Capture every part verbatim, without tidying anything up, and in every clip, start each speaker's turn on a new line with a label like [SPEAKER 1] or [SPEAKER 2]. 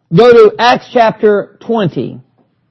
[SPEAKER 1] Go to Acts chapter twenty.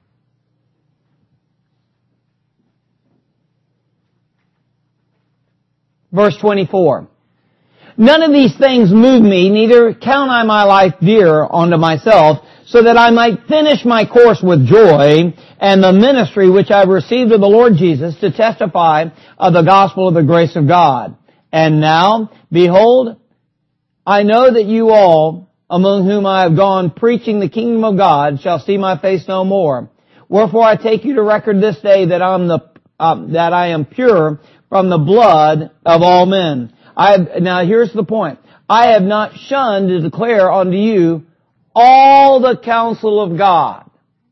[SPEAKER 1] Verse twenty-four. None of these things move me, neither count I my life dear unto myself, so that I might finish my course with joy, and the ministry which I have received of the Lord Jesus, to testify of the gospel of the grace of God. And now, behold, I know that you all, among whom I have gone preaching the kingdom of God, shall see my face no more. Wherefore I take you to record this day that I am the uh, that I am pure from the blood of all men. I have, now here's the point. I have not shunned to declare unto you all the counsel of God.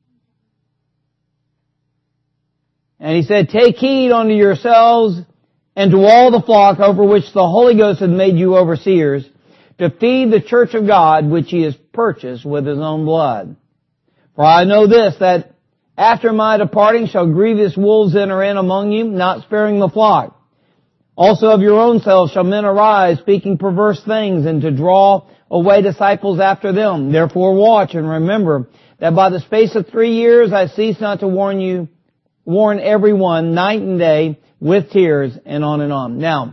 [SPEAKER 1] And he said, take heed unto yourselves and to all the flock over which the Holy Ghost hath made you overseers, to feed the church of God which he has purchased with his own blood. For I know this, that after my departing shall grievous wolves enter in among you, not sparing the flock. Also of your own selves shall men arise, speaking perverse things, and to draw away disciples after them. Therefore watch and remember that by the space of three years I cease not to warn you, warn everyone night and day with tears, and on and on. Now,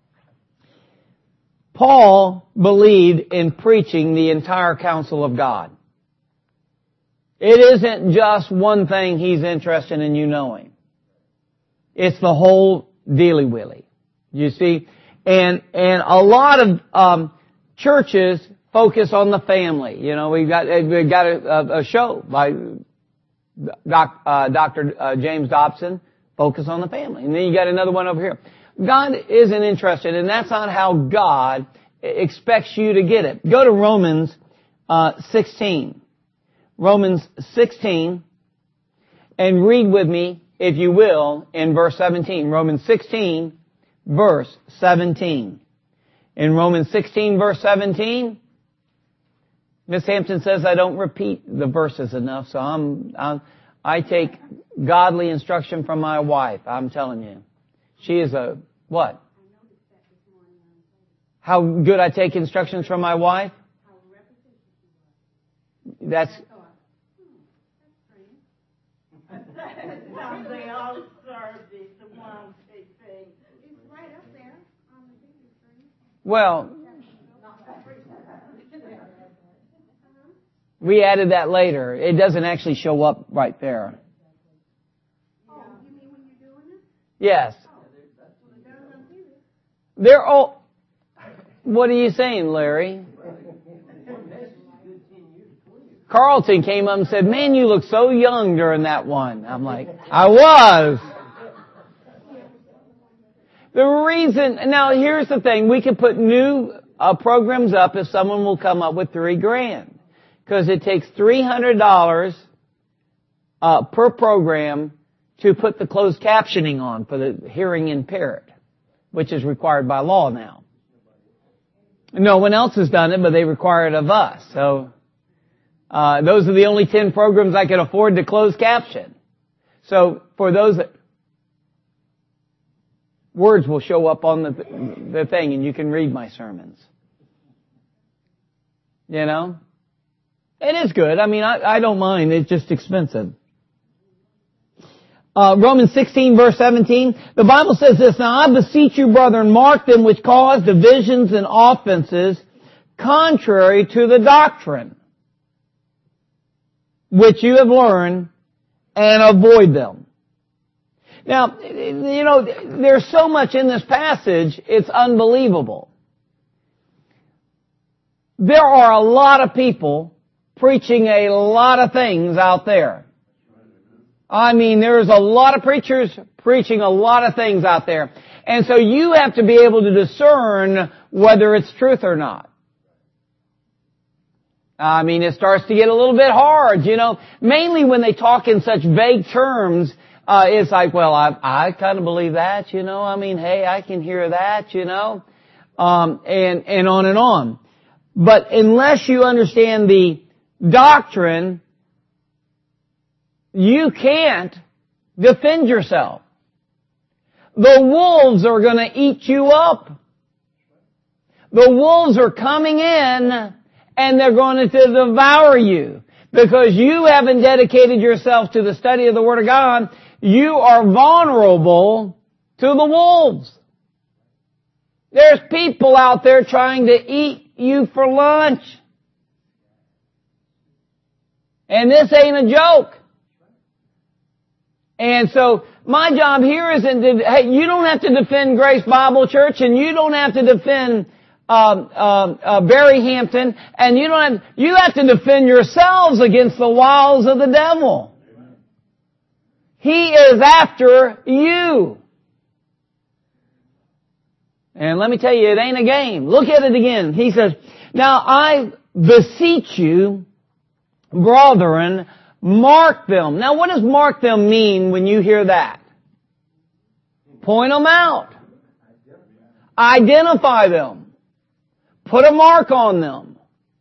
[SPEAKER 1] Paul believed in preaching the entire counsel of God. It isn't just one thing he's interested in you knowing. It's the whole dealy-willy. You see? And, and a lot of, um, churches focus on the family. You know, we've got, we've got a, a show by Doc, uh, Doctor Uh, James Dobson, Focus on the Family. And then you got another one over here. God isn't interested, and that's not how God expects you to get it. Go to Romans, uh, sixteen. Romans sixteen, and read with me, if you will, in verse seventeen. Romans sixteen, verse seventeen. In Romans sixteen, verse seventeen, Miss Hampton says I don't repeat the verses enough, so I'm, I'm, I take godly instruction from my wife. I'm telling you. She is a, what? How good I take instructions from my wife? That's,
[SPEAKER 2] they all serve this, the one big thing. It's right up there on the bigger screen.
[SPEAKER 1] well, we added that later. It doesn't actually show up right there.
[SPEAKER 2] Oh, you mean when you're doing it?
[SPEAKER 1] Yes. They're all, what are you saying, Larry? Carlton came up and said, man, you look so young during that one. I'm like, I was. The reason, now here's the thing, we can put new uh, programs up if someone will come up with three grand. Because it takes three hundred dollars uh, per program to put the closed captioning on for the hearing impaired, which is required by law now. No one else has done it, but they require it of us. So uh, those are the only ten programs I can afford to close caption. So for those that words will show up on the the thing, and you can read my sermons. You know? It is good. I mean, I, I don't mind. It's just expensive. Uh, Romans sixteen, verse seventeen. The Bible says this, now I beseech you, brethren, mark them which cause divisions and offenses contrary to the doctrine which you have learned, and avoid them. Now, you know, there's so much in this passage, it's unbelievable. There are a lot of people preaching a lot of things out there. I mean, there's a lot of preachers preaching a lot of things out there. And so you have to be able to discern whether it's truth or not. I mean, it starts to get a little bit hard, you know. Mainly when they talk in such vague terms, uh, it's like, well, I, I kind of believe that, you know. I mean, hey, I can hear that, you know. Um, and, and on and on. But unless you understand the doctrine, you can't defend yourself. The wolves are going to eat you up. The wolves are coming in and they're going to devour you. Because you haven't dedicated yourself to the study of the Word of God, you are vulnerable to the wolves. There's people out there trying to eat you for lunch. And this ain't a joke. And so, my job here isn't to, hey, you don't have to defend Grace Bible Church, and you don't have to defend um, um, uh, Barry Hampton, and you don't have, you have to defend yourselves against the wiles of the devil. He is after you. And let me tell you, it ain't a game. Look at it again. He says, now I beseech you, brethren, mark them. Now what does mark them mean when you hear that? Point them out. Identify them. Put a mark on them.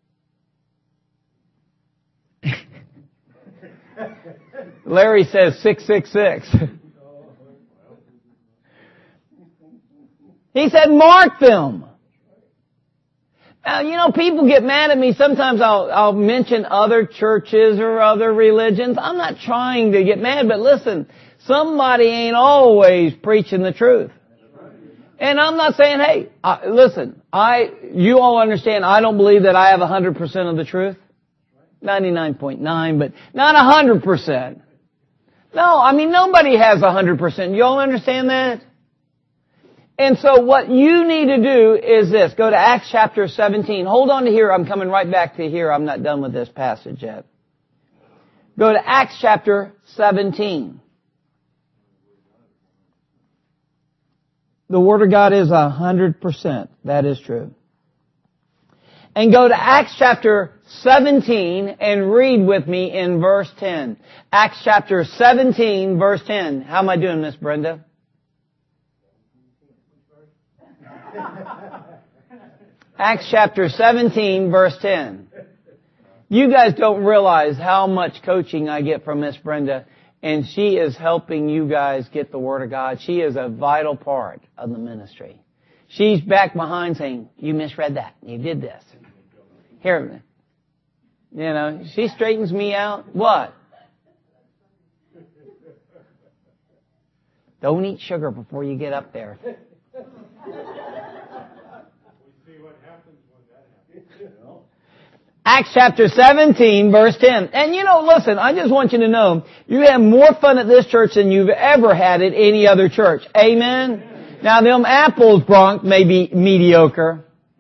[SPEAKER 1] Larry says six six six. He said mark them. Now, you know, people get mad at me. Sometimes I'll, I'll mention other churches or other religions. I'm not trying to get mad, but listen, somebody ain't always preaching the truth. And I'm not saying, hey, uh, listen, I, you all understand, I don't believe that I have one hundred percent of the truth. ninety-nine point nine, but not one hundred percent. No, I mean, nobody has one hundred percent. You all understand that? And so what you need to do is this. Go to Acts chapter seventeen. Hold on to here. I'm coming right back to here. I'm not done with this passage yet. Go to Acts chapter seventeen. The Word of God is a hundred percent. That is true. And go to Acts chapter seventeen and read with me in verse ten. Acts chapter seventeen, verse ten. How am I doing, Miss Brenda? Acts chapter seventeen, verse ten. You guys don't realize how much coaching I get from Miss Brenda, and she is helping you guys get the Word of God. She is a vital part of the ministry. She's back behind saying, you misread that. You did this. Here, you know, she straightens me out. What? Don't eat sugar before you get up there. Acts chapter seventeen, verse ten. And you know, listen, I just want you to know, you have more fun at this church than you've ever had at any other church. Amen? Now, them apples, Bronk, may be mediocre.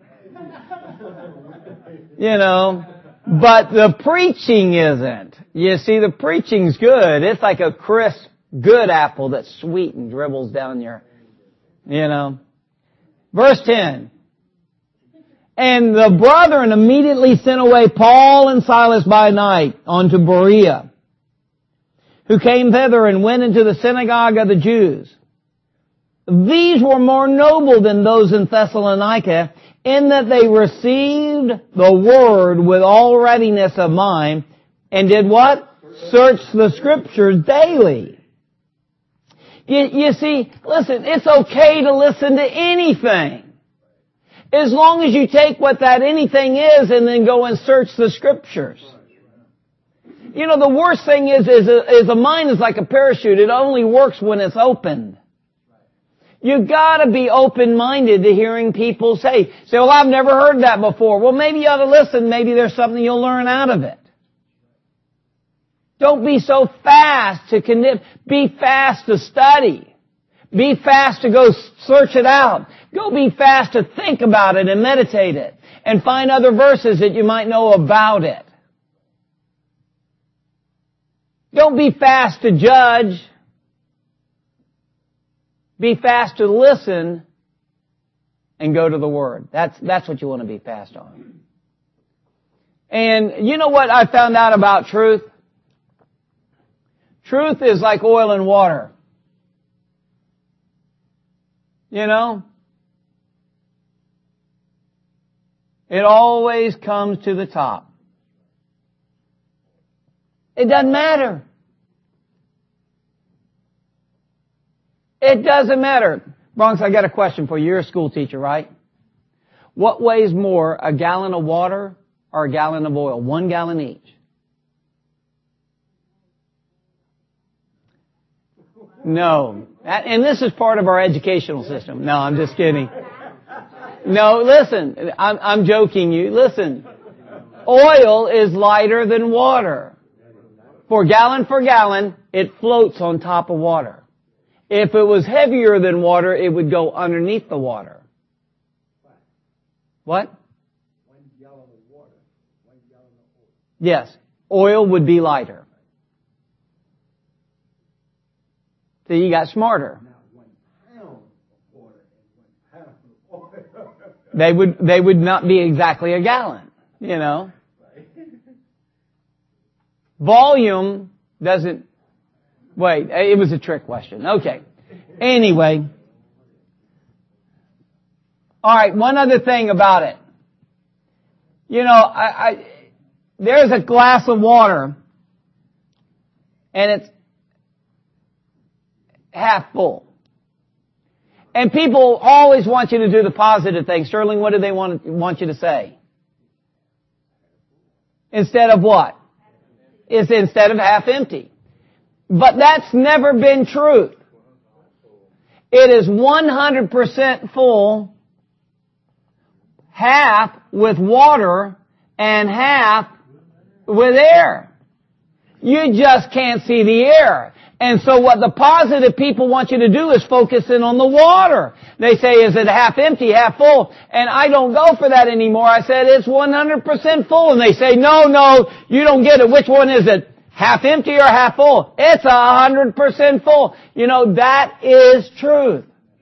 [SPEAKER 1] You know, but the preaching isn't. You see, the preaching's good. It's like a crisp, good apple that's sweet and dribbles down your, you know. Verse ten. And the brethren immediately sent away Paul and Silas by night unto Berea, who came thither and went into the synagogue of the Jews. These were more noble than those in Thessalonica, in that they received the word with all readiness of mind, and did what? Search the Scriptures daily. You, you see, listen, it's okay to listen to anything. As long as you take what that anything is and then go and search the Scriptures. You know, the worst thing is, is a, is a mind is like a parachute. It only works when it's opened. You've got to be open-minded to hearing people say, say, well, I've never heard that before. Well, maybe you ought to listen. Maybe there's something you'll learn out of it. Don't be so fast to condemn. Be fast to study. Be fast to go search it out. Go be fast to think about it and meditate it. And find other verses that you might know about it. Don't be fast to judge. Be fast to listen and go to the Word. That's, that's what you want to be fast on. And you know what I found out about truth? Truth is like oil and water. You know? It always comes to the top. It doesn't matter. It doesn't matter. Bronx, I got a question for you. You're a school teacher, right? What weighs more, a gallon of water or a gallon of oil? One gallon each. No. And this is part of our educational system. No, I'm just kidding. No, listen. I'm, I'm joking you. Listen. Oil is lighter than water. For gallon for gallon, it floats on top of water. If it was heavier than water, it would go underneath the water. What? One gallon of water. One gallon of oil. Yes. Oil would be lighter. So you got smarter. Now, one pound of water and one pound of oil. They would, they would not be exactly a gallon, you know. Volume doesn't, wait, it was a trick question. Okay. Anyway. Alright, one other thing about it. You know, I, I, there's a glass of water, and it's half full. And people always want you to do the positive thing. Sterling, what do they want, want you to say? Instead of what? It's instead of half empty. But that's never been truth. It is one hundred percent full, half with water and half with air. You just can't see the air. And so what the positive people want you to do is focus in on the water. They say, is it half empty, half full? And I don't go for that anymore. I said, it's one hundred percent full. And they say, no, no, you don't get it. Which one is it? Half empty or half full? It's one hundred percent full. You know, that is truth.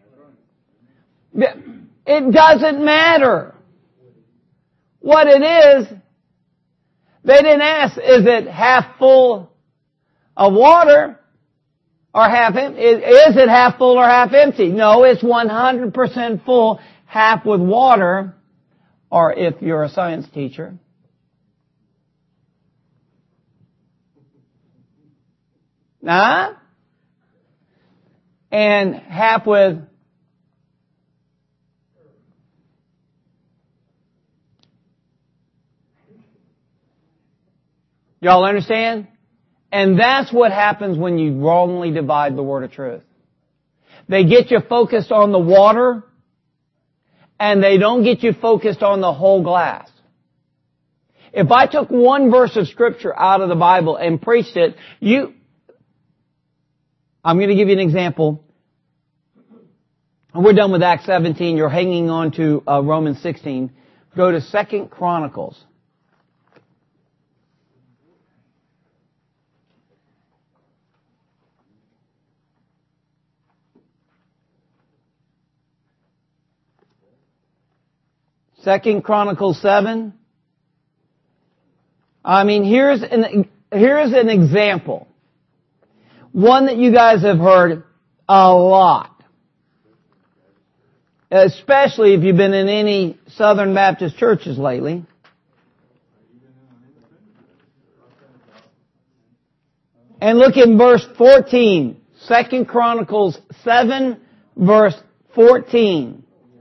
[SPEAKER 1] It doesn't matter what it is. They didn't ask, is it half full of water? Or half empty? Is it half full or half empty? No, it's one hundred percent full, half with water. Or if you're a science teacher, huh? And half with y'all understand? And that's what happens when you wrongly divide the word of truth. They get you focused on the water, and they don't get you focused on the whole glass. If I took one verse of Scripture out of the Bible and preached it, you, I'm going to give you an example. We're done with Acts seventeen. You're hanging on to uh, Romans sixteen. Go to Second Chronicles. Second Chronicles seven. I mean, here's an, here's an example. One that you guys have heard a lot. Especially if you've been in any Southern Baptist churches lately. And look in verse fourteen. Second Chronicles seven, verse fourteen.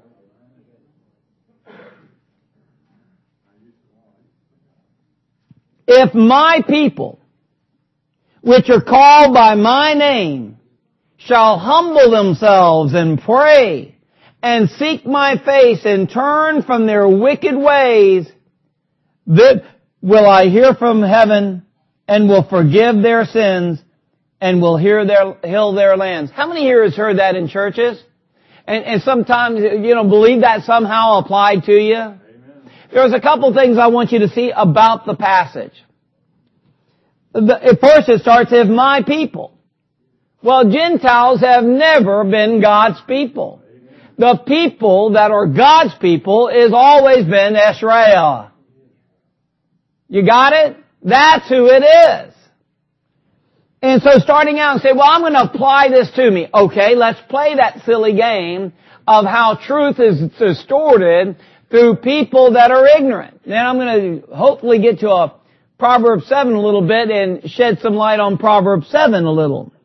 [SPEAKER 1] If my people, which are called by my name, shall humble themselves and pray and seek my face and turn from their wicked ways, then will I hear from heaven and will forgive their sins and will hear their, heal their lands. How many here has heard that in churches? And, and sometimes, you know, believe that somehow applied to you? There's a couple things I want you to see about the passage. The, at first it starts, if my people. Well, Gentiles have never been God's people. The people that are God's people has always been Israel. You got it? That's who it is. And so starting out and say, well, I'm going to apply this to me. Okay, let's play that silly game of how truth is distorted through people that are ignorant. Then I'm going to hopefully get to a Proverbs seven a little bit and shed some light on Proverbs seven a little.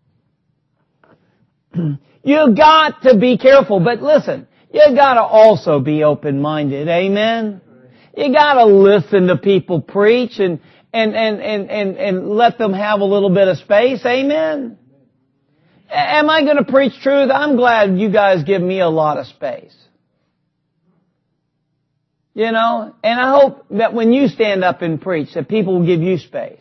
[SPEAKER 1] You got to be careful, but listen, you got to also be open-minded. Amen? You gotta listen to people preach and, and, and, and, and, and let them have a little bit of space. Amen? Am I gonna preach truth? I'm glad you guys give me a lot of space. You know? And I hope that when you stand up and preach, that people will give you space.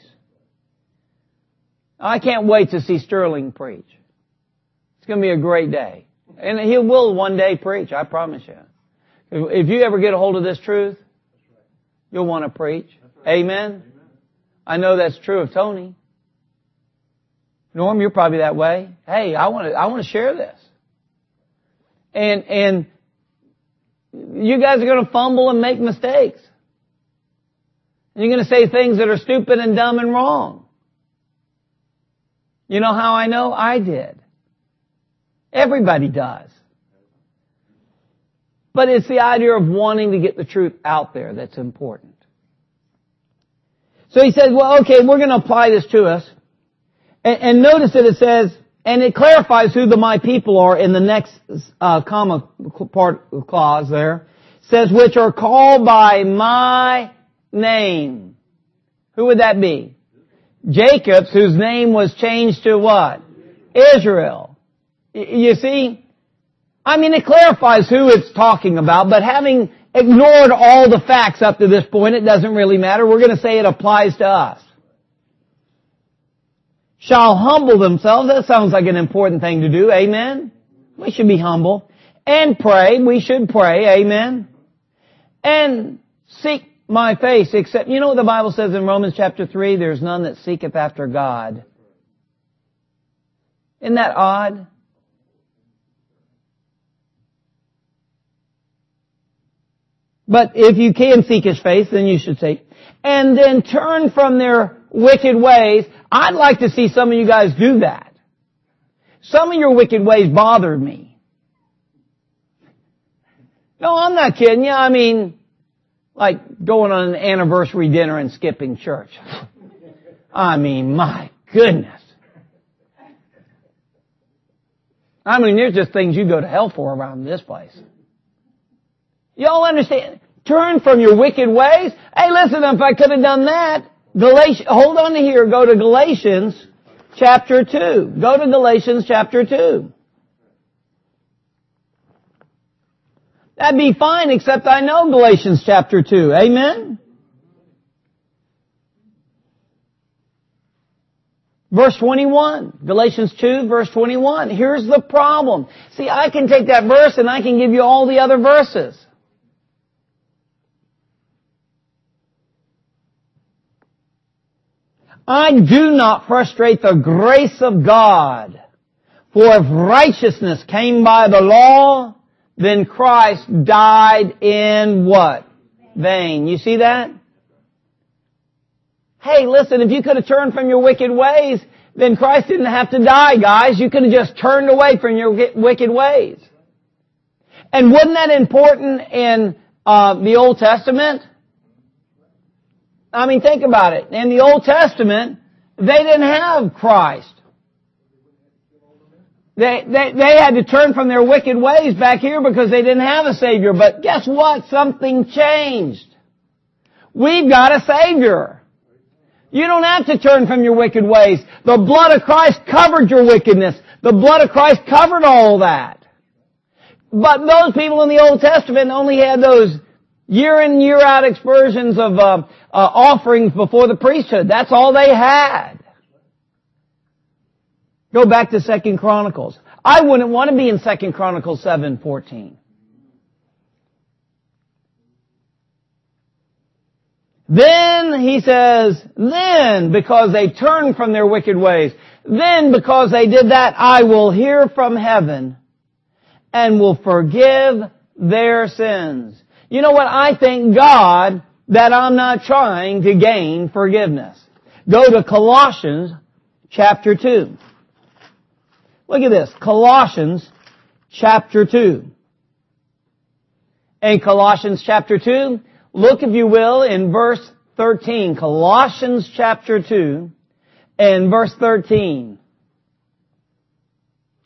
[SPEAKER 1] I can't wait to see Sterling preach. It's going to be a great day. And he will one day preach, I promise you. If you ever get a hold of this truth, you'll want to preach. Amen? I know that's true of Tony. Norm, you're probably that way. Hey, I want to, I want to share this. And, and you guys are going to fumble and make mistakes. And you're going to say things that are stupid and dumb and wrong. You know how I know? I did. Everybody does. But it's the idea of wanting to get the truth out there that's important. So he says, well, okay, we're going to apply this to us. And, and notice that it says, and it clarifies who the my people are in the next uh, comma part clause there. It says, which are called by my name. Who would that be? Jacob's, whose name was changed to what? Israel. You see? I mean, it clarifies who it's talking about, but having ignored all the facts up to this point, it doesn't really matter. We're going to say it applies to us. Shall humble themselves. That sounds like an important thing to do. Amen? We should be humble. And pray. We should pray. Amen? And seek my face, except, you know what the Bible says in Romans chapter three? There's none that seeketh after God. Isn't that odd? But if you can seek His face, then you should say, and then turn from their wicked ways. I'd like to see some of you guys do that. Some of your wicked ways bothered me. No, I'm not kidding you. I mean, like going on an anniversary dinner and skipping church. I mean, my goodness. I mean, there's just things you go to hell for around this place. Y'all understand? Turn from your wicked ways. Hey, listen, if I could have done that, Galatians, hold on to here, go to Galatians chapter two. Go to Galatians chapter two. That'd be fine, except I know Galatians chapter two. Amen? Verse twenty-one. Galatians two, verse twenty-one. Here's the problem. See, I can take that verse and I can give you all the other verses. I do not frustrate the grace of God. For if righteousness came by the law, then Christ died in what? Vain. You see that? Hey, listen, if you could have turned from your wicked ways, then Christ didn't have to die, guys. You could have just turned away from your wicked ways. And wasn't that important in uh, the Old Testament? I mean, think about it. In the Old Testament, they didn't have Christ. They, they, they had to turn from their wicked ways back here because they didn't have a Savior. But guess what? Something changed. We've got a Savior. You don't have to turn from your wicked ways. The blood of Christ covered your wickedness. The blood of Christ covered all that. But those people in the Old Testament only had those year in, year out excursions of uh, uh, offerings before the priesthood. That's all they had. Go back to Second Chronicles. I wouldn't want to be in Second Chronicles seven fourteen. Then, he says, then, because they turned from their wicked ways, then because they did that, I will hear from heaven and will forgive their sins. You know what? I thank God that I'm not trying to gain forgiveness. Go to Colossians chapter two. Look at this. Colossians chapter two. In Colossians chapter two, look if you will in verse thirteen. Colossians chapter two and verse thirteen.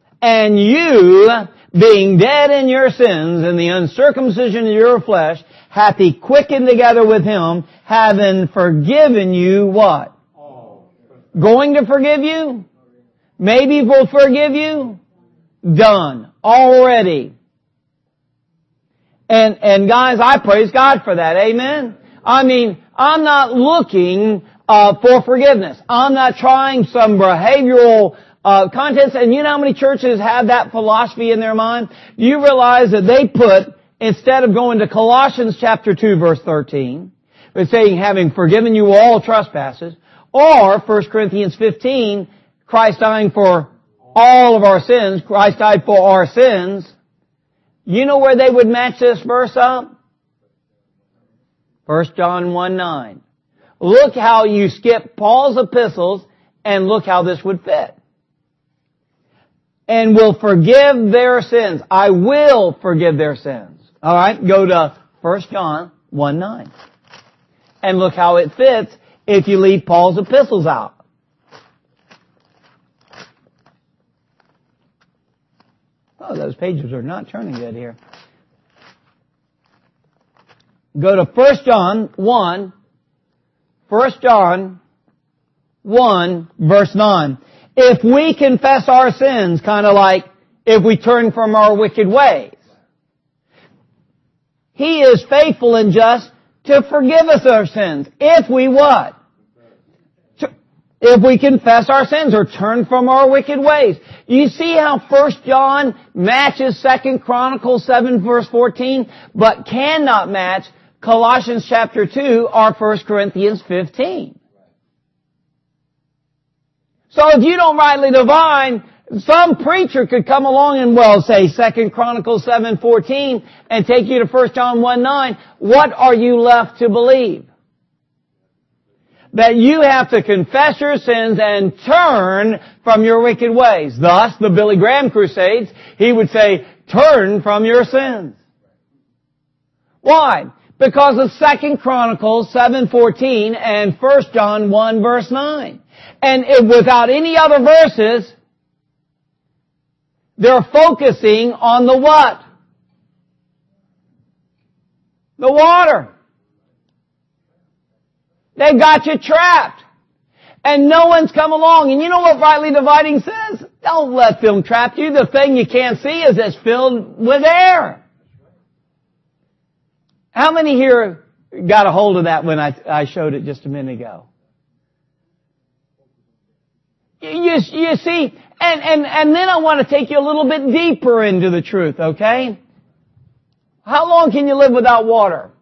[SPEAKER 1] And you, being dead in your sins and the uncircumcision of your flesh, hath He quickened together with Him, having forgiven you what? Going to forgive you? Maybe will forgive you? Done. Already. And, and guys, I praise God for that. Amen? I mean, I'm not looking uh, for forgiveness. I'm not trying some behavioral uh, contents. And you know how many churches have that philosophy in their mind? You realize that they put, instead of going to Colossians chapter two verse thirteen, but saying, having forgiven you all trespasses, or First Corinthians fifteen, Christ dying for all of our sins, Christ died for our sins. You know where they would match this verse up? First John one nine. Look how you skip Paul's epistles and look how this would fit. And will forgive their sins. I will forgive their sins. Alright, go to First John one nine. And look how it fits if you leave Paul's epistles out. Oh, those pages are not turning good here. Go to First John one, First John one, verse nine. If we confess our sins, kind of like if we turn from our wicked ways, He is faithful and just to forgive us our sins. If we what? If we confess our sins or turn from our wicked ways. You see how First John matches Second Chronicles seven verse fourteen, but cannot match Colossians chapter two or First Corinthians fifteen. So if you don't rightly divine, some preacher could come along and, well, say Second Chronicles seven fourteen and take you to First John one nine. What are you left to believe? That you have to confess your sins and turn from your wicked ways. Thus, the Billy Graham crusades, he would say, turn from your sins. Why? Because of Second Chronicles seven fourteen and First John one verse nine. And if, without any other verses, they're focusing on the what? The water. They've got you trapped. And no one's come along. And you know what rightly dividing says? Don't let them trap you. The thing you can't see is it's filled with air. How many here got a hold of that when I, I showed it just a minute ago? You, you see, and, and, and then I want to take you a little bit deeper into the truth, okay? How long can you live without water?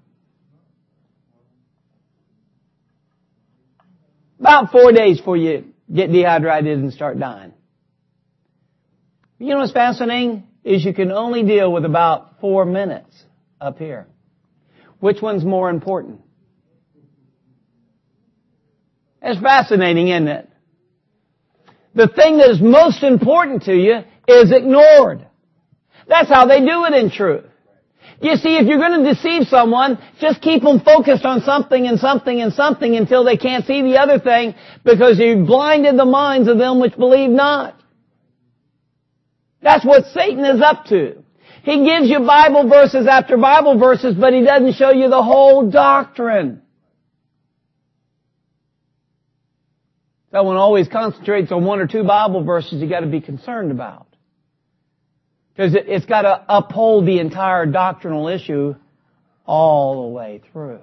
[SPEAKER 1] About four days before you get dehydrated and start dying. You know what's fascinating? Is you can only deal with about four minutes up here. Which one's more important? It's fascinating, isn't it? The thing that is most important to you is ignored. That's how they do it in truth. You see, if you're going to deceive someone, just keep them focused on something and something and something until they can't see the other thing, because you've blinded the minds of them which believe not. That's what Satan is up to. He gives you Bible verses after Bible verses, but he doesn't show you the whole doctrine. Someone always concentrates on one or two Bible verses you got to be concerned about. Because it's got to uphold the entire doctrinal issue all the way through.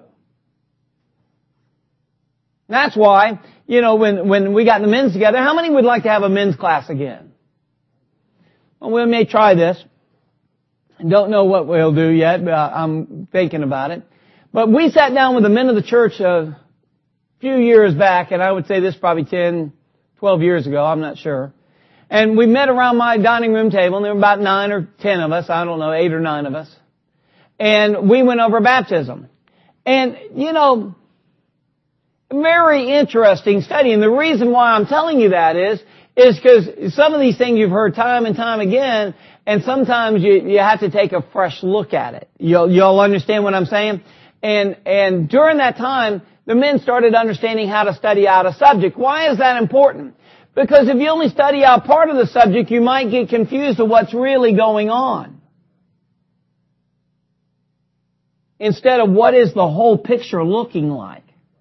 [SPEAKER 1] That's why, you know, when, when we got the men's together, how many would like to have a men's class again? Well, we may try this. Don't know what we'll do yet, but I'm thinking about it. But we sat down with the men of the church a few years back, and I would say this probably ten, twelve years ago, I'm not sure. And we met around my dining room table, and there were about nine or ten of us, I don't know, eight or nine of us. And we went over baptism. And, you know, very interesting study. And the reason why I'm telling you that is, is because some of these things you've heard time and time again, and sometimes you, you have to take a fresh look at it. You'll, you'll understand what I'm saying? And, and during that time, the men started understanding how to study out a subject. Why is that important? Because if you only study out part of the subject, you might get confused of what's really going on. instead of what is the whole picture looking like.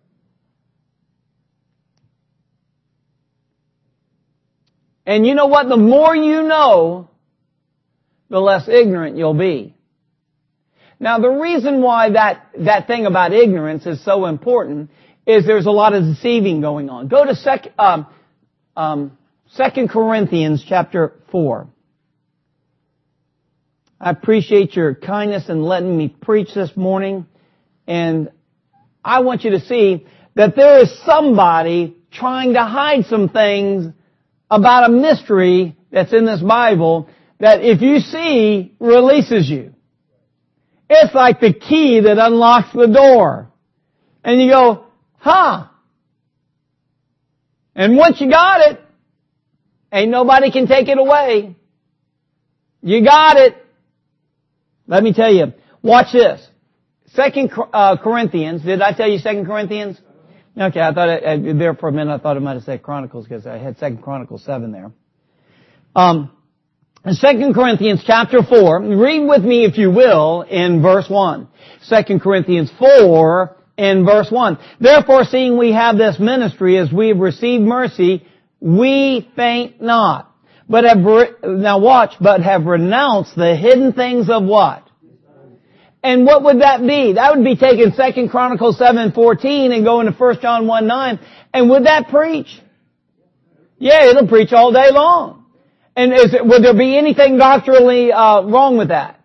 [SPEAKER 1] And you know what? The more you know, the less ignorant you'll be. Now, the reason why that, that thing about ignorance is so important is there's a lot of deceiving going on. Go to sec, um, um, Second Corinthians chapter four. I appreciate your kindness in letting me preach this morning. And I want you to see that there is somebody trying to hide some things about a mystery that's in this Bible that if you see, releases you. It's like the key that unlocks the door. And you go, huh. And once you got it, ain't nobody can take it away. You got it. Let me tell you, watch this. Second uh, Corinthians, did I tell you Second Corinthians? Okay, I thought, I, I, there for a minute I thought I might have said Chronicles because I had Second Chronicles seven there. Um, Second Corinthians chapter four, read with me if you will in verse one. Second Corinthians four in verse one. Therefore, seeing we have this ministry as we have received mercy, we faint not. But have, now watch, but have renounced the hidden things of what? And what would that be? That would be taking Second Chronicles seven fourteen and going to First John one nine. And would that preach? Yeah, it'll preach all day long. And is it, would there be anything doctrinally uh, wrong with that?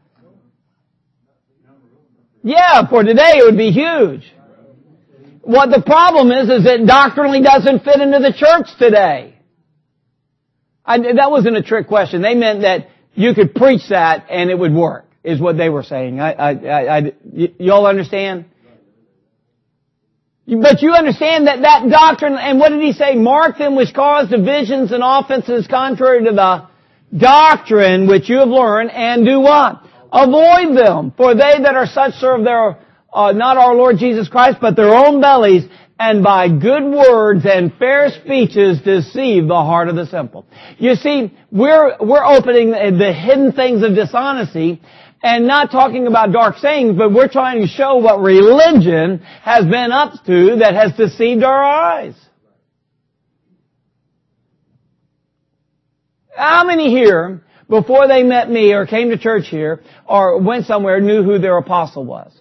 [SPEAKER 1] Yeah, for today it would be huge. What the problem is, is it doctrinally doesn't fit into the church today. I, that wasn't a trick question. They meant that you could preach that and it would work, is what they were saying. I, I, I, I y- y'all understand? But you understand that that doctrine, and what did he say? Mark them which cause divisions and offenses contrary to the doctrine which you have learned, and do what? Avoid them. For they that are such serve their, uh, not our Lord Jesus Christ, but their own bellies, and by good words and fair speeches deceive the heart of the simple. You see, we're, we're opening the hidden things of dishonesty, and not talking about dark sayings, but we're trying to show what religion has been up to that has deceived our eyes. How many here, before they met me or came to church here or went somewhere, knew who their apostle was?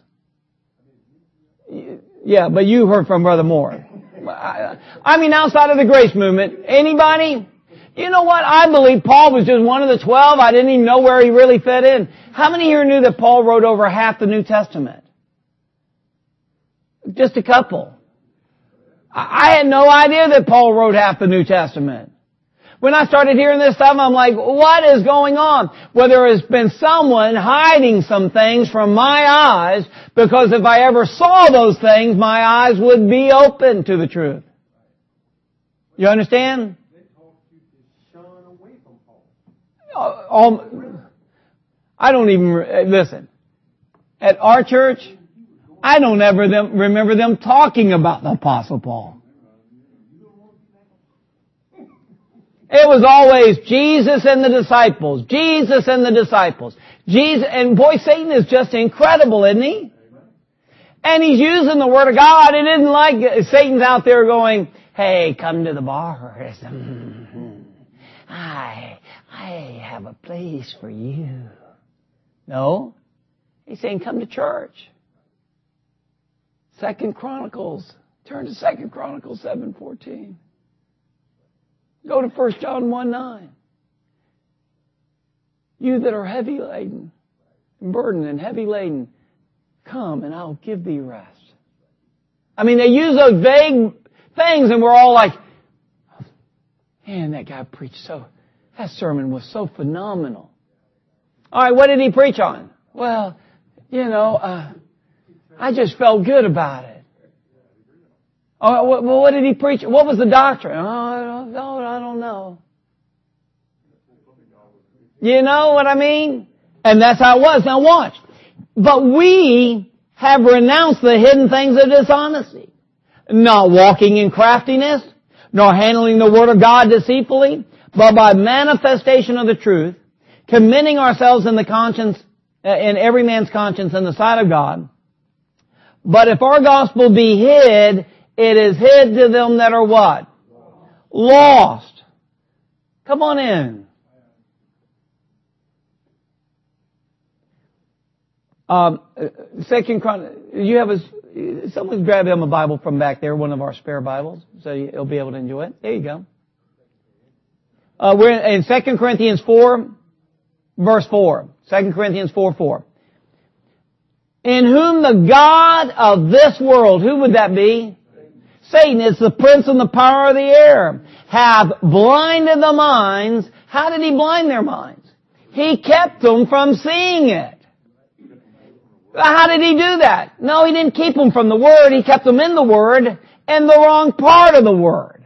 [SPEAKER 1] Yeah, but you heard from Brother Moore. I mean, outside of the grace movement, anybody? You know what? I believe Paul was just one of the twelve. I didn't even know where he really fit in. How many here knew that Paul wrote over half the New Testament? Just a couple. I had no idea that Paul wrote half the New Testament. When I started hearing this stuff, I'm like, what is going on? Well, there has been someone hiding some things from my eyes, because if I ever saw those things, my eyes would be open to the truth. You understand? Um, I don't even, listen, at our church, I don't ever them, remember them talking about the Apostle Paul. It was always Jesus and the disciples, Jesus and the disciples. Jesus, and boy, Satan is just incredible, isn't he? And he's using the Word of God. It isn't like Satan's out there going, hey, come to the bars. I, I have a place for you. No. He's saying, come to church. Second Chronicles. Turn to Second Chronicles seven fourteen. Go to First John one nine. You that are heavy laden, burdened and heavy laden, come and I'll give thee rest. I mean, they use those vague things and we're all like, man, that guy preached so, that sermon was so phenomenal. All right, what did he preach on? Well, you know, uh, I just felt good about it. Oh, well, what did he preach? What was the doctrine? Oh, I don't, no, I don't know. You know what I mean? And that's how it was. Now watch. But we have renounced the hidden things of dishonesty. Not walking in craftiness, nor handling the word of God deceitfully, but by manifestation of the truth, commending ourselves in the conscience, in every man's conscience in the sight of God. But if our gospel be hid, it is hid to them that are what? Lost. Come on in. Um, second Chron, you have a, someone grab him a Bible from back there, one of our spare Bibles, so you'll be able to enjoy it. There you go. Uh, we're in Second Corinthians four, verse four. Second Corinthians four, four. In whom the God of this world, who would that be? Satan is the prince and the power of the air, have blinded the minds. How did he blind their minds? He kept them from seeing it. How did he do that? No, he didn't keep them from the Word. He kept them in the Word and the wrong part of the Word.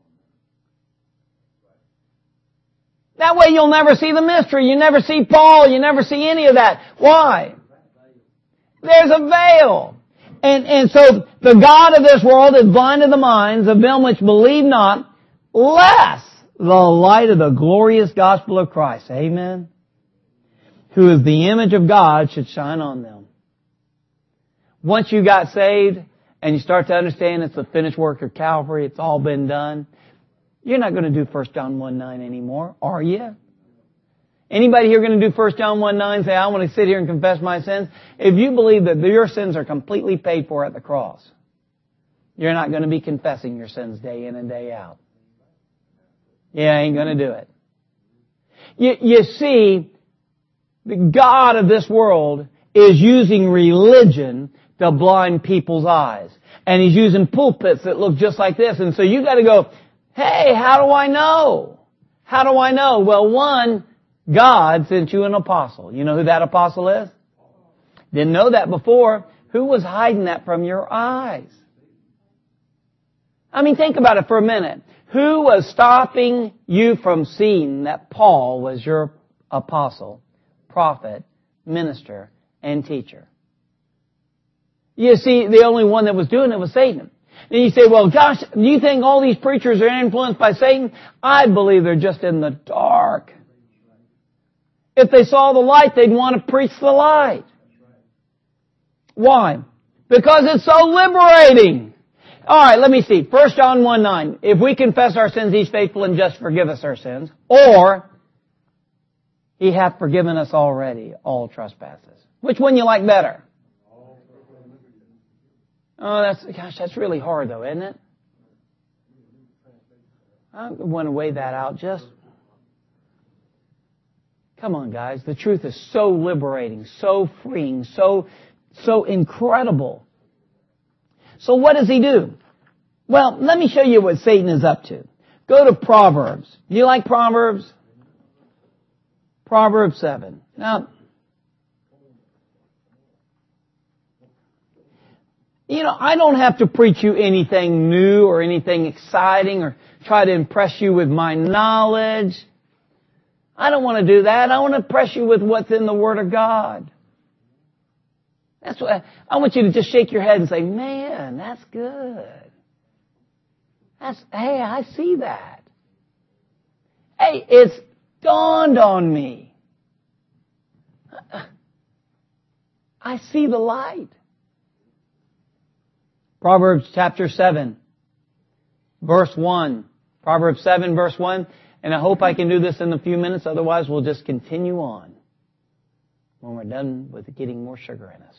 [SPEAKER 1] That way you'll never see the mystery. You never see Paul. You never see any of that. Why? There's a veil. And, and so the God of this world has blinded the minds of them which believe not, lest the light of the glorious gospel of Christ, amen, who is the image of God, should shine on them. Once you got saved and you start to understand it's the finished work of Calvary, it's all been done, you're not going to do First John one nine anymore, are you? Anybody here going to do First John one nine, say, I want to sit here and confess my sins? If you believe that your sins are completely paid for at the cross, you're not going to be confessing your sins day in and day out. Yeah, I ain't going to do it. You, you see, the God of this world is using religion to blind people's eyes. And He's using pulpits that look just like this. And so you got to go, hey, how do I know? How do I know? Well, one, God sent you an apostle. You know who that apostle is? Didn't know that before. Who was hiding that from your eyes? I mean, think about it for a minute. Who was stopping you from seeing that Paul was your apostle, prophet, minister, and teacher? You see, the only one that was doing it was Satan. And you say, well, gosh, do you think all these preachers are influenced by Satan? I believe they're just in the dark. If they saw the light, they'd want to preach the light. Why? Because it's so liberating. All right, let me see. First John one nine. If we confess our sins, He's faithful and just to forgive us our sins. Or, He hath forgiven us already all trespasses. Which one you like better? Oh, that's, gosh, that's really hard though, isn't it? I want to weigh that out just. Come on, guys. The truth is so liberating, so freeing, so, so incredible. So what does he do? Well, let me show you what Satan is up to. Go to Proverbs. Do you like Proverbs? Proverbs seven. Now, you know, I don't have to preach you anything new or anything exciting or try to impress you with my knowledge. I don't want to do that. I want to impress you with what's in the Word of God. That's what I want you to just shake your head and say, man, that's good. That's, hey, I see that. Hey, it's dawned on me. I see the light. Proverbs chapter seven, verse one. Proverbs seven, verse one. And I hope I can do this in a few minutes. Otherwise, we'll just continue on when we're done with getting more sugar in us.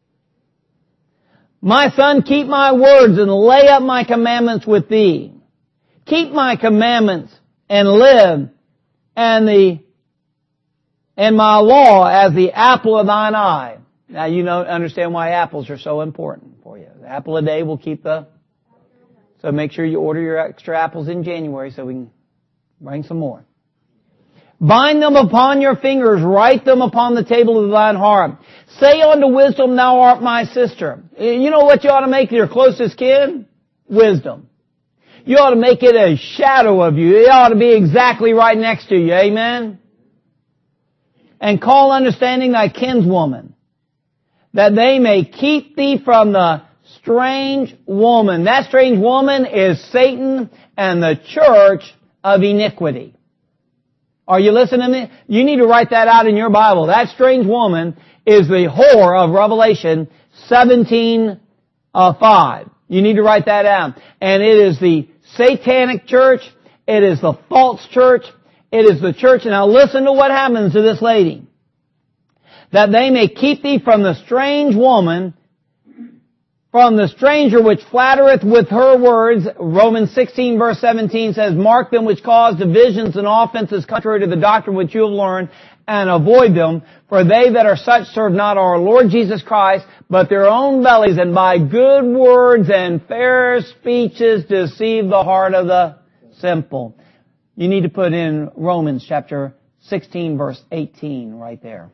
[SPEAKER 1] My son, keep my words and lay up my commandments with thee. Keep my commandments and live, and the and my law as the apple of thine eye. Now you know understand why apples are so important for you. The apple a day will keep the. So make sure you order your extra apples in January so we can bring some more. Bind them upon your fingers, write them upon the table of thine heart. Say unto wisdom, thou art my sister. You know what you ought to make your closest kin? Wisdom. You ought to make it a shadow of you. It ought to be exactly right next to you. Amen? And call understanding thy kinswoman, that they may keep thee from the strange woman. That strange woman is Satan and the church of iniquity. Are you listening to me? You need to write that out in your Bible. That strange woman is the whore of Revelation seventeen uh, five. You need to write that down. And it is the satanic church. It is the false church. It is the church. Now listen to what happens to this lady. That they may keep thee from the strange woman, from the stranger which flattereth with her words. Romans sixteen verse seventeen says, mark them which cause divisions and offenses contrary to the doctrine which you have learned, and avoid them. For they that are such serve not our Lord Jesus Christ, but their own bellies, and by good words and fair speeches deceive the heart of the simple. You need to put in Romans chapter sixteen verse eighteen right there.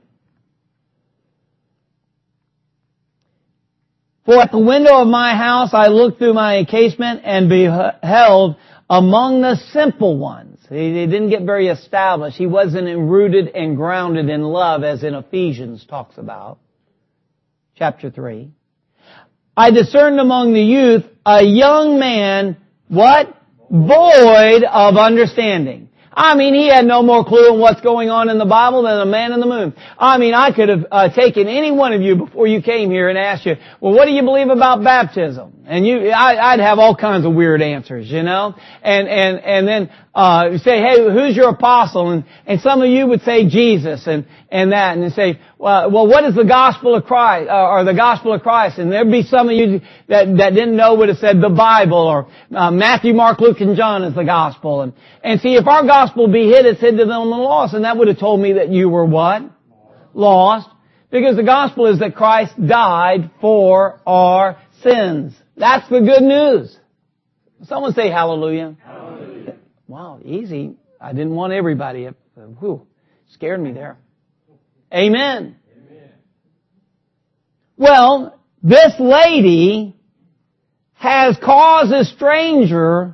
[SPEAKER 1] For at the window of my house I looked through my casement and beheld among the simple ones. He didn't get very established. He wasn't rooted and grounded in love as in Ephesians talks about. Chapter three. I discerned among the youth a young man, what? Void of understanding. I mean, he had no more clue on what's going on in the Bible than a man in the moon. I mean, I could have uh, taken any one of you before you came here and asked you, well, what do you believe about baptism? And you, I, I'd have all kinds of weird answers, you know? And, and, and then, uh, say, hey, who's your apostle? And, and some of you would say Jesus and, and that. And they say, well, well, what is the gospel of Christ, uh, or the gospel of Christ? And there'd be some of you that, that didn't know would have said the Bible or, uh, Matthew, Mark, Luke, and John is the gospel. And, and see, if our gospel be hid, it's hid to them and the lost. And that would have told me that you were what? Lost. Because the gospel is that Christ died for our sins. That's the good news. Someone say hallelujah. Hallelujah. Wow, easy. I didn't want everybody. Whew, scared me there. Amen. Amen. Well, this lady has caused a stranger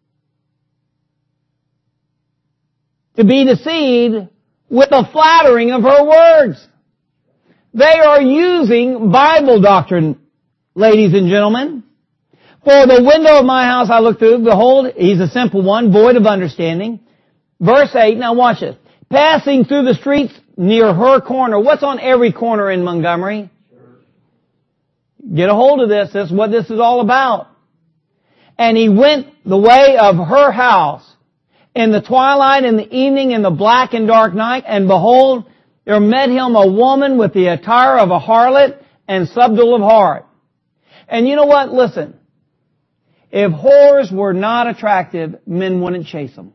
[SPEAKER 1] to be deceived with the flattering of her words. They are using Bible doctrine, ladies and gentlemen. For the window of my house I looked through, behold, he's a simple one, void of understanding. Verse eight, now watch this. Passing through the streets near her corner. What's on every corner in Montgomery? Get a hold of this. This is what this is all about. And he went the way of her house in the twilight, in the evening, in the black and dark night. And behold, there met him a woman with the attire of a harlot and subtle of heart. And you know what? Listen. If whores were not attractive, men wouldn't chase them.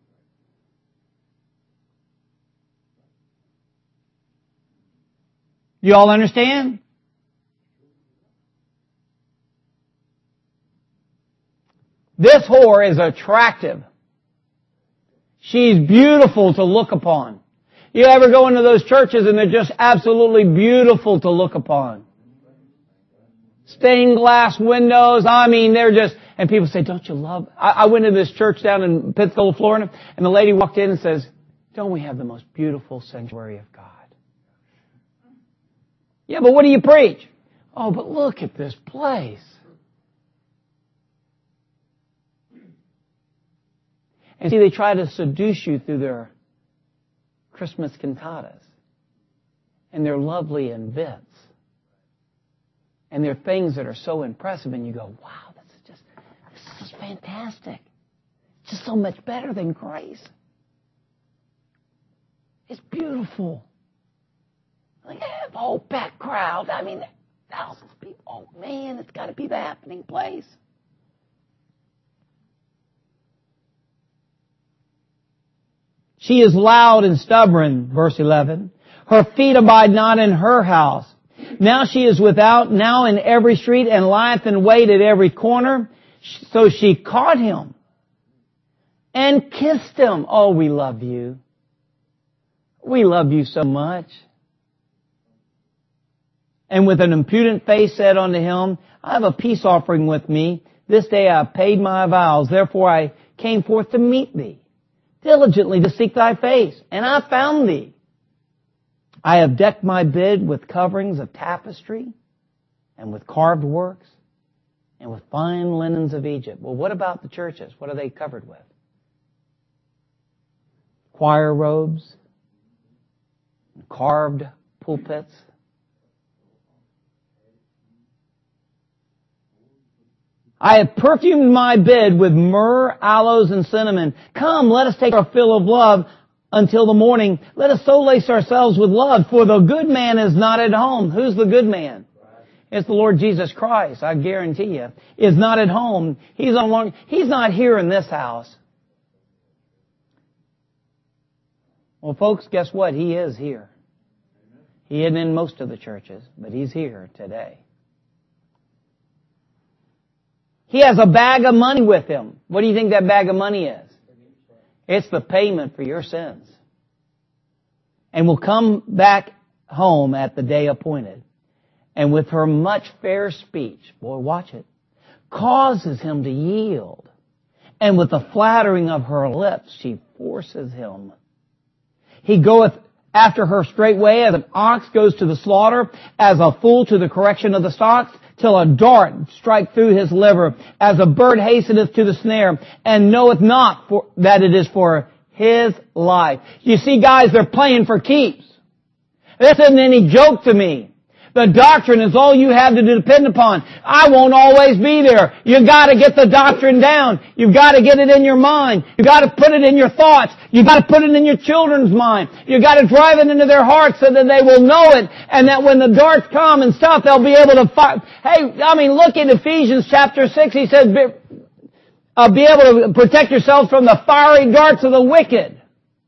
[SPEAKER 1] You all understand? This whore is attractive. She's beautiful to look upon. You ever go into those churches and they're just absolutely beautiful to look upon? Stained glass windows. I mean, they're just, and people say, don't you love, I, I went to this church down in Pensacola, Florida, and the lady walked in and says, don't we have the most beautiful sanctuary of God? Yeah, but what do you preach? Oh, but look at this place. And see, they try to seduce you through their Christmas cantatas. And they're lovely in bits. And they're things that are so impressive, and you go, wow, this is just, this is fantastic. It's just so much better than grace. It's beautiful. Like, the whole packed crowd. I mean, thousands of people. Oh, man, it's got to be the happening place. She is loud and stubborn, verse eleven. Her feet abide not in her house. Now she is without, now in every street, and lieth in wait at every corner. So she caught him and kissed him. Oh, we love you. We love you so much. And with an impudent face said unto him, I have a peace offering with me. This day I have paid my vows. Therefore I came forth to meet thee, diligently to seek thy face. And I found thee. I have decked my bed with coverings of tapestry and with carved works and with fine linens of Egypt. Well, what about the churches? What are they covered with? Choir robes, carved pulpits. I have perfumed my bed with myrrh, aloes, and cinnamon. Come, let us take our fill of love until the morning. Let us so lace ourselves with love, for the good man is not at home. Who's the good man? It's the Lord Jesus Christ, I guarantee you. Is not at home. He's on long, He's not here in this house. Well, folks, guess what? He is here. He isn't in most of the churches, but He's here today. He has a bag of money with Him. What do you think that bag of money is? It's the payment for your sins. And will come back home at the day appointed. And with her much fair speech, boy, watch it, causes him to yield. And with the flattering of her lips, she forces him. He goeth after her straightway, as an ox goes to the slaughter, as a fool to the correction of the stocks, till a dart strike through his liver, as a bird hasteneth to the snare, and knoweth not for, that it is for his life. You see, guys, they're playing for keeps. This isn't any joke to me. The doctrine is all you have to depend upon. I won't always be there. You've got to get the doctrine down. You've got to get it in your mind. You've got to put it in your thoughts. You've got to put it in your children's mind. You've got to drive it into their hearts so that they will know it, and that when the darts come and stuff, they'll be able to fight. Hey, I mean, look at Ephesians chapter six. He says, be, uh, be able to protect yourselves from the fiery darts of the wicked.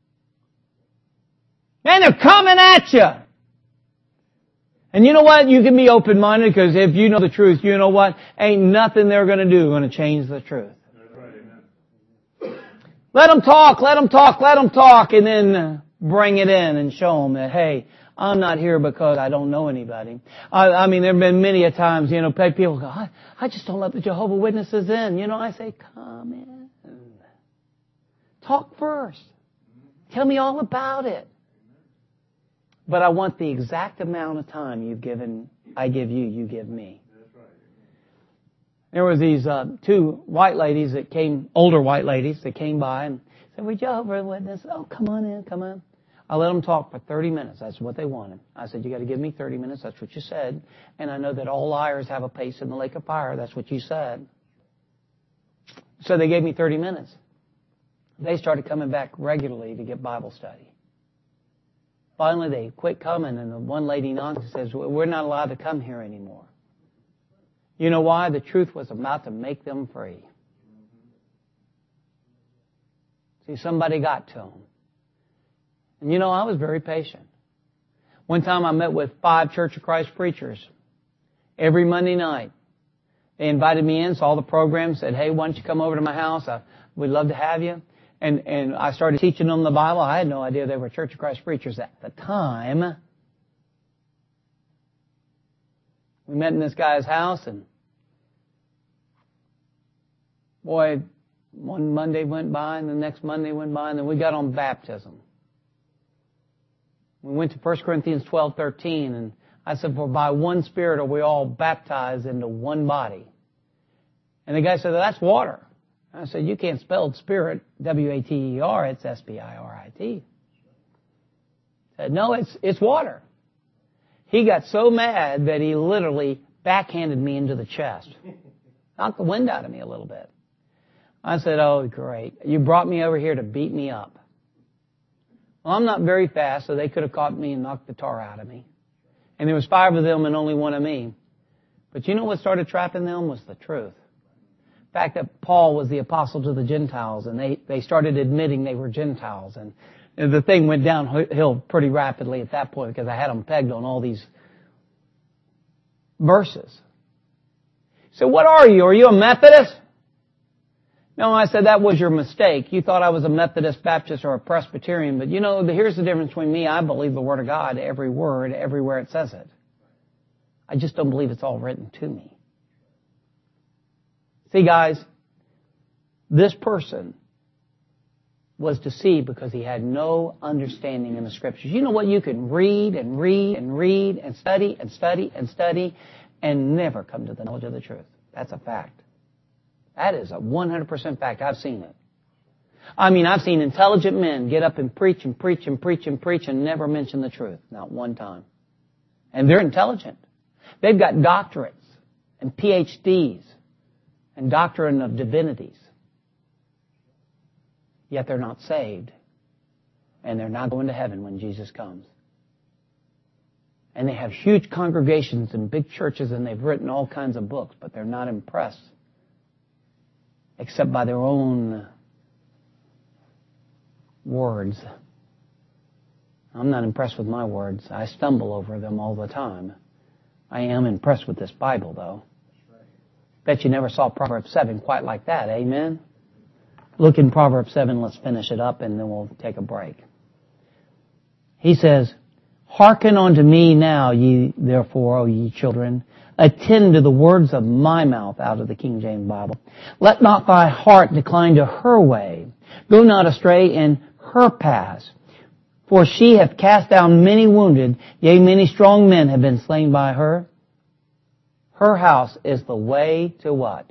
[SPEAKER 1] And they're coming at you. And you know what? You can be open-minded, because if you know the truth, you know what? Ain't nothing they're going to do going to change the truth. Let them talk, let them talk, let them talk, and then bring it in and show them that, hey, I'm not here because I don't know anybody. I, I mean, there have been many a times, you know, people go, I, I just don't let the Jehovah's Witnesses in. You know, I say, come in. Talk first. Tell me all about it. But I want the exact amount of time you've given, I give you, you give me. That's right. There was these uh, two white ladies that came, older white ladies that came by and said, we're Jehovah's Witnesses. Oh, come on in, come on. I let them talk for thirty minutes. That's what they wanted. I said, you got to give me thirty minutes. That's what you said. And I know that all liars have a place in the lake of fire. That's what you said. So they gave me thirty minutes. They started coming back regularly to get Bible study. Finally, they quit coming, and the one lady knocks and says, we're not allowed to come here anymore. You know why? The truth was about to make them free. See, somebody got to them. And you know, I was very patient. One time I met with five Church of Christ preachers every Monday night. They invited me in, saw the program, said, hey, why don't you come over to my house? I, we'd love to have you. And, and I started teaching them the Bible. I had no idea they were Church of Christ preachers at the time. We met in this guy's house, and boy, one Monday went by, and the next Monday went by, and then we got on baptism. We went to First Corinthians twelve thirteen, and I said, for by one Spirit are we all baptized into one body. And the guy said, that's water. I said, you can't spell spirit, W A T E R, it's S P I R I T. He said, no, it's it's water. He got so mad that he literally backhanded me into the chest. Knocked the wind out of me a little bit. I said, oh, great. You brought me over here to beat me up. Well, I'm not very fast, so they could have caught me and knocked the tar out of me. And there was five of them and only one of me. But you know what started trapping them was the truth. The fact that Paul was the apostle to the Gentiles, and they, they started admitting they were Gentiles. And the thing went downhill pretty rapidly at that point, because I had them pegged on all these verses. So what are you? Are you a Methodist? No, I said, that was your mistake. You thought I was a Methodist, Baptist, or a Presbyterian. But you know, here's the difference between me. I believe the Word of God, every word, everywhere it says it. I just don't believe it's all written to me. See, guys, this person was deceived because he had no understanding in the Scriptures. You know what? You can read and read and read and study and study and study and never come to the knowledge of the truth. That's a fact. That is a one hundred percent fact. I've seen it. I mean, I've seen intelligent men get up and preach and preach and preach and preach and never mention the truth. Not one time. And they're intelligent. They've got doctorates and P H Ds. and doctrine of divinities. Yet they're not saved. And they're not going to heaven when Jesus comes. And they have huge congregations and big churches, and they've written all kinds of books, but they're not impressed except by their own words. I'm not impressed with my words. I stumble over them all the time. I am impressed with this Bible, though. Bet you never saw Proverbs seven quite like that. Amen? Look in Proverbs seven. Let's finish it up, and then we'll take a break. He says, "Hearken unto me now, ye therefore, O ye children. Attend to the words of my mouth," out of the King James Bible. "Let not thy heart decline to her way. Go not astray in her paths. For she hath cast down many wounded, yea, many strong men have been slain by her. Her house is the way to" what?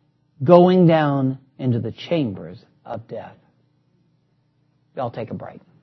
[SPEAKER 1] Going down into the chambers of death. Y'all take a break.